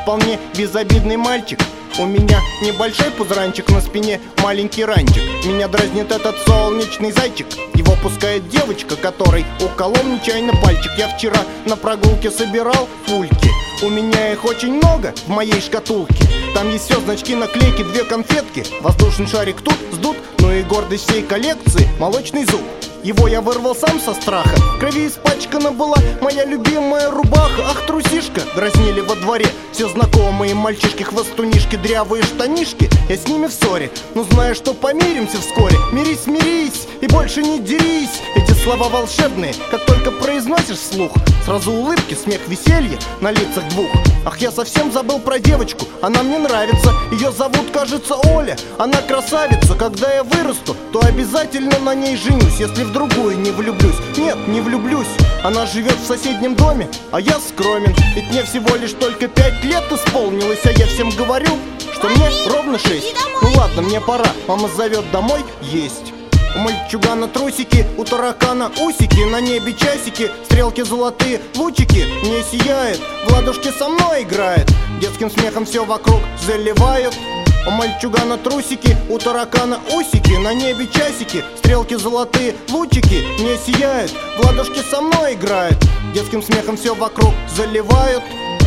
вполне безобидный мальчик. У меня небольшой пузранчик, на спине маленький ранчик. Меня дразнит этот солнечный зайчик. Его пускает девочка, которой уколол нечаянно пальчик. Я вчера на прогулке собирал пульки. У меня их очень много в моей шкатулке. Там есть все, значки, наклейки, 2 конфетки. Воздушный шарик тут сдут, ну и гордость всей коллекции — молочный зуб. Его я вырвал сам со страха. В крови испачкана была моя любимая рубаха. Ах, трусишка, дразнили во дворе все знакомые мальчишки, хвостунишки, дрявые штанишки. Я с ними в ссоре, но знаю, что помиримся вскоре. Мирись, мирись и больше не дерись. Эти слова волшебные, как только произносишь вслух, сразу улыбки, смех, веселье на лицах двух. Ах, я совсем забыл про девочку, она мне нравится. Ее зовут, кажется, Оля. Она красавица, когда я вырасту, то обязательно на ней женюсь. Если в другую не влюблюсь, нет, не влюблюсь. Она живет в соседнем доме, а я скромен. Ведь мне всего лишь только 5 лет исполнилось. А я всем говорю, что мне ровно 6. Ну ладно, мне пора, мама зовет домой есть. У мальчугана трусики, у таракана усики, на небе часики, стрелки золотые, лучики. Не сияет, в ладошки со мной играет, детским смехом все вокруг заливают. У мальчугана трусики, у таракана усики, на небе часики, стрелки золотые, лучики. Не сияет, в ладошки со мной играет, детским смехом все вокруг заливают.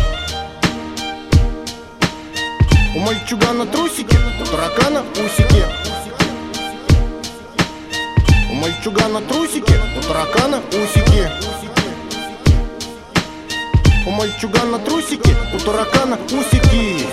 У мальчугана трусики, у таракана усики. У мальчугана трусики, у таракана усики. У мальчугана трусики, у таракана усики.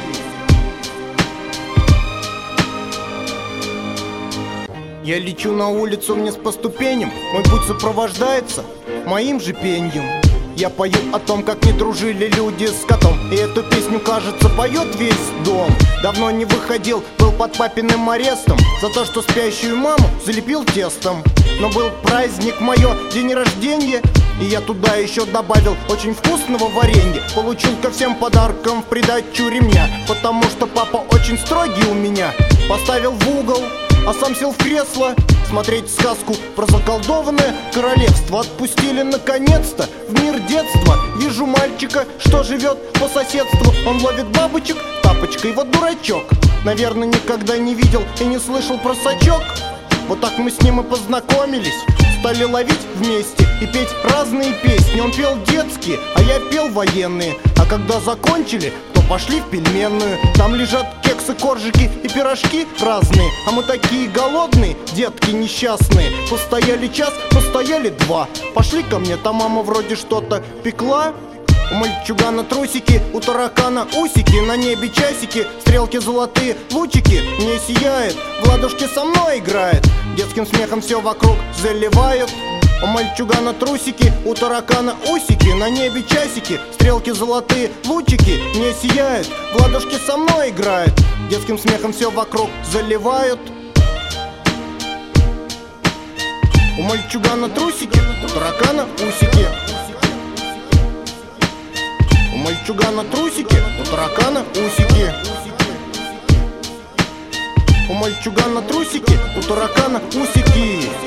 Я лечу на улицу вниз по ступеням, мой путь сопровождается моим же пеньем. Я пою о том, как не дружили люди с котом, и эту песню, кажется, поет весь дом. Давно не выходил, был под папиным арестом за то, что спящую маму залепил тестом. Но был праздник, мое день рождения, и я туда еще добавил очень вкусного варенья. Получил ко всем подаркам в придачу ремня, потому что папа очень строгий у меня. Поставил в угол, а сам сел в кресло смотреть сказку про заколдованное королевство. Отпустили наконец-то в мир детства. Вижу мальчика, что живет по соседству. Он ловит бабочек тапочкой, вот дурачок. Наверное, никогда не видел и не слышал про сачок. Вот так мы с ним и познакомились, стали ловить вместе и петь разные песни. Он пел детские, а я пел военные. А когда закончили, то пошли в пельменную. Там лежат кексы, коржики и пирожки разные. А мы такие голодные, детки несчастные. Постояли час, постояли 2. Пошли ко мне, там мама вроде что-то пекла. У мальчугана трусики, у таракана усики, на небе часики, стрелки золотые, лучики. Не сияет, в ладошки со мной играет, детским смехом все вокруг заливают. У мальчугана трусики, у таракана усики, на небе часики, стрелки золотые, лучики. Не сияет, в ладошки со мной играет, детским смехом все вокруг заливают. У мальчугана трусики, у таракана усики. У мальчугана трусики, у таракана усики. У мальчугана трусики, у таракана усики.